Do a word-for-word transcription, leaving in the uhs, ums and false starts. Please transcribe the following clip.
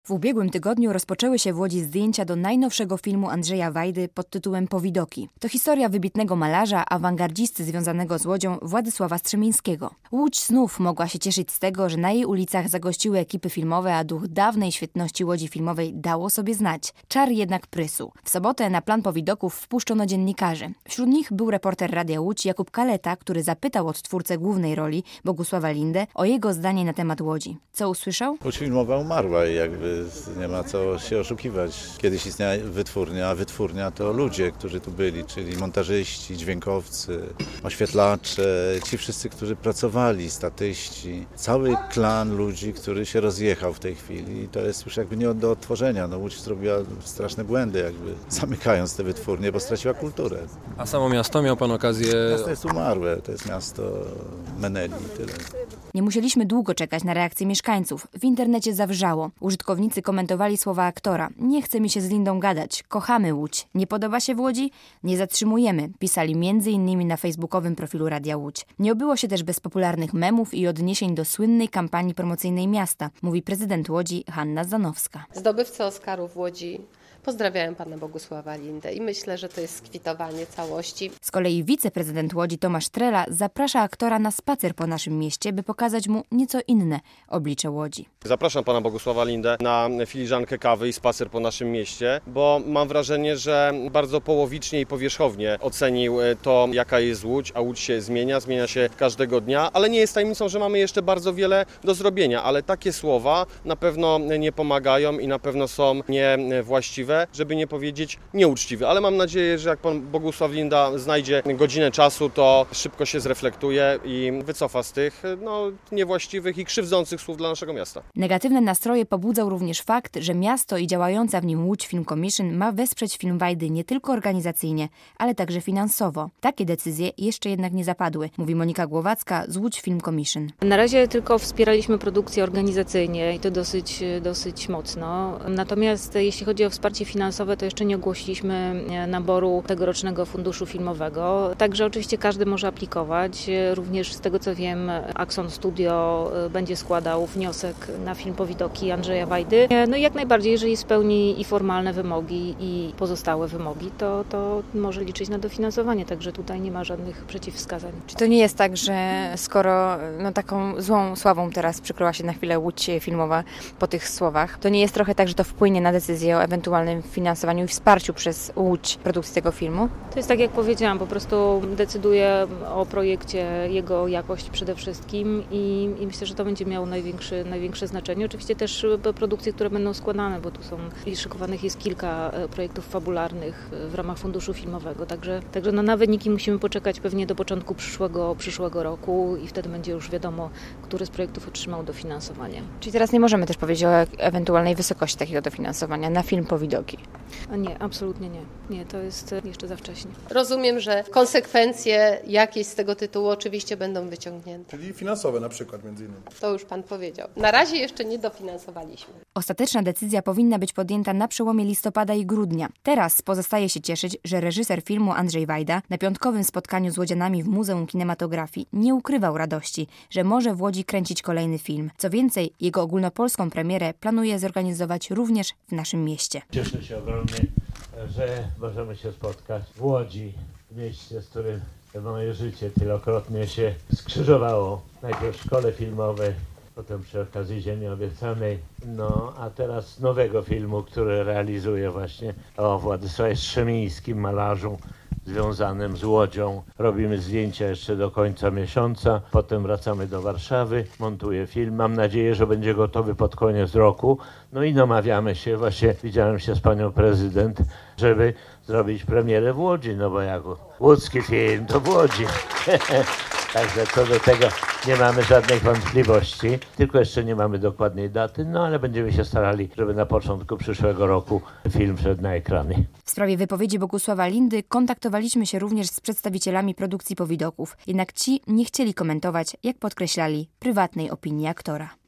W ubiegłym tygodniu rozpoczęły się w Łodzi zdjęcia do najnowszego filmu Andrzeja Wajdy pod tytułem Powidoki. To historia wybitnego malarza, awangardzisty związanego z Łodzią Władysława Strzemińskiego. Łódź znów mogła się cieszyć z tego, że na jej ulicach zagościły ekipy filmowe, a duch dawnej świetności Łodzi filmowej dało sobie znać. Czar jednak prysł. W sobotę na plan Powidoków wpuszczono dziennikarzy. Wśród nich był reporter Radia Łódź Jakub Kaleta, który zapytał odtwórcę głównej roli, Bogusława Lindę, o jego zdanie na temat Łodzi. Co usłyszał? Łódź filmowa umarła i jakby nie ma co się oszukiwać. Kiedyś istniała wytwórnia, a wytwórnia to ludzie, którzy tu byli, czyli montażyści, dźwiękowcy, oświetlacze, ci wszyscy, którzy pracowali, statyści. Cały klan ludzi, który się rozjechał w tej chwili i to jest już jakby nie do odtworzenia. No, Łódź zrobiła straszne błędy, jakby zamykając te wytwórnie, bo straciła kulturę. A samo miasto miał pan okazję... Miasto jest umarłe, to jest miasto Meneli i tyle. Nie musieliśmy długo czekać na reakcję mieszkańców. W internecie zawrzało. Użytkownicy komentowali słowa aktora. Nie chce mi się z Lindą gadać. Kochamy Łódź. Nie podoba się w Łodzi? Nie zatrzymujemy. Pisali między innymi na facebookowym profilu Radia Łódź. Nie obyło się też bez popularnych memów i odniesień do słynnej kampanii promocyjnej miasta, mówi prezydent Łodzi Hanna Zanowska. Zdobywcy Oscarów w Łodzi pozdrawiają pana Bogusława Lindę i myślę, że to jest skwitowanie całości. Z kolei wiceprezydent Łodzi Tomasz Trela zaprasza aktora na spacer po naszym mieście, by pokazać mu nieco inne oblicze Łodzi. Zapraszam pana Bogusława Lindę na filiżankę kawy i spacer po naszym mieście, bo mam wrażenie, że bardzo połowicznie i powierzchownie ocenił to, jaka jest Łódź, a Łódź się zmienia, zmienia się każdego dnia, ale nie jest tajemnicą, że mamy jeszcze bardzo wiele do zrobienia, ale takie słowa na pewno nie pomagają i na pewno są niewłaściwe, żeby nie powiedzieć nieuczciwe, ale mam nadzieję, że jak pan Bogusław Linda znajdzie godzinę czasu, to szybko się zreflektuje i wycofa z tych no, niewłaściwych i krzywdzących słów dla naszego miasta. Negatywne nastroje pobudzał również fakt, że miasto i działająca w nim Łódź Film Commission ma wesprzeć film Wajdy nie tylko organizacyjnie, ale także finansowo. Takie decyzje jeszcze jednak nie zapadły, mówi Monika Głowacka z Łódź Film Commission. Na razie tylko wspieraliśmy produkcję organizacyjnie i to dosyć, dosyć mocno. Natomiast jeśli chodzi o wsparcie finansowe, to jeszcze nie ogłosiliśmy naboru tegorocznego funduszu filmowego. Także oczywiście każdy może aplikować. Również z tego co wiem, Axon Studio będzie składał wniosek na film Powidoki Andrzeja Wajdy. No i jak najbardziej, jeżeli spełni i formalne wymogi, i pozostałe wymogi, to, to może liczyć na dofinansowanie. Także tutaj nie ma żadnych przeciwwskazań. Czy to nie jest tak, że skoro no, taką złą sławą teraz przykryła się na chwilę Łódź filmowa po tych słowach, to nie jest trochę tak, że to wpłynie na decyzję o ewentualnym finansowaniu i wsparciu przez Łódź produkcji tego filmu? To jest tak, jak powiedziałam, po prostu decyduje o projekcie jego jakość przede wszystkim i, i myślę, że to będzie miało największy, największe znaczenie. Oczywiście też produkcje, które będą składane, bo tu są i szykowanych jest kilka projektów fabularnych w ramach funduszu filmowego, także, także no na wyniki musimy poczekać pewnie do początku przyszłego, przyszłego roku i wtedy będzie już wiadomo, który z projektów otrzymał dofinansowanie. Czyli teraz nie możemy też powiedzieć o ewentualnej wysokości takiego dofinansowania na film Powidoki? A nie, absolutnie nie. Nie, to jest jeszcze za wcześnie. Rozumiem, że konsekwencje jakieś z tego tytułu oczywiście będą wyciągnięte. Czyli finansowe na przykład między innymi. To już pan powiedział. Na razie jeszcze nie dofinansowaliśmy. Ostateczna decyzja powinna być podjęta na przełomie listopada i grudnia. Teraz pozostaje się cieszyć, że reżyser filmu Andrzej Wajda na piątkowym spotkaniu z łodzianami w Muzeum Kinematografii nie ukrywał radości, że może w Łodzi kręcić kolejny film. Co więcej, jego ogólnopolską premierę planuje zorganizować również w naszym mieście. Cieszę się ogromnie, że możemy się spotkać w Łodzi, w mieście, z którym moje życie tylokrotnie się skrzyżowało. Najpierw w szkole filmowej, potem przy okazji Ziemi Obiecanej, no a teraz nowego filmu, który realizuję właśnie o Władysławie Strzemińskim, malarzu związanym z Łodzią. Robimy zdjęcia jeszcze do końca miesiąca, potem wracamy do Warszawy, montuję film. Mam nadzieję, że będzie gotowy pod koniec roku. No i namawiamy się, właśnie widziałem się z panią prezydent, żeby zrobić premierę w Łodzi, no bo jak łódzki film, to w Łodzi. Także co do tego nie mamy żadnych wątpliwości, tylko jeszcze nie mamy dokładnej daty, no ale będziemy się starali, żeby na początku przyszłego roku film wszedł na ekrany. W sprawie wypowiedzi Bogusława Lindy kontaktowaliśmy się również z przedstawicielami produkcji Powidoków, jednak ci nie chcieli komentować, jak podkreślali, prywatnej opinii aktora.